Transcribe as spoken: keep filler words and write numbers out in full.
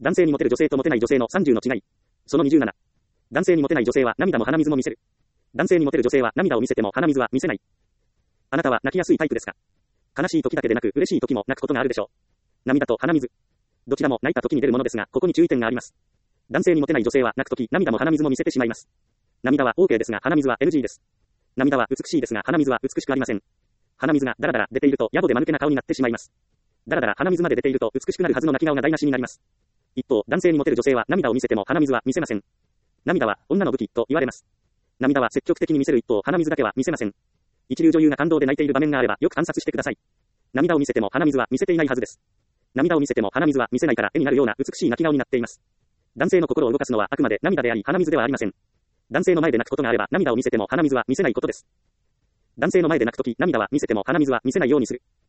男性にモテる女性とモテない女性のさんじゅうの違い。そのにじゅうなな。男性にモテない女性は涙も鼻水も見せる。男性にモテる女性は涙を見せても鼻水は見せない。あなたは泣きやすいタイプですか？悲しい時だけでなく嬉しい時も泣くことがあるでしょう。涙と鼻水。どちらも泣いた時に出るものですが、ここに注意点があります。男性にモテない女性は泣く時、涙も鼻水も見せてしまいます。涙は OK ですが鼻水は エヌジー です。涙は美しいですが鼻水は美しくありません。鼻水がダラダラ出ていると野暮で間抜けな顔になってしまいます。ダラダラ鼻水まで出ていると美しくなるはずの泣き顔が台無しになります。一方、男性にモテる女性は涙を見せても鼻水は見せません。涙は女の武器と言われます。涙は積極的に見せる一方、鼻水だけは見せません。一流女優が感動で泣いている場面があればよく観察してください。涙を見せても鼻水は見せていないはずです。涙を見せても鼻水は見せないから絵になるような美しい泣き顔になっています。男性の心を動かすのはあくまで涙であり鼻水ではありません。男性の前で泣くことがあれば涙を見せても鼻水は見せないことです。男性の前で泣くとき涙は見せても鼻水は見せないようにする。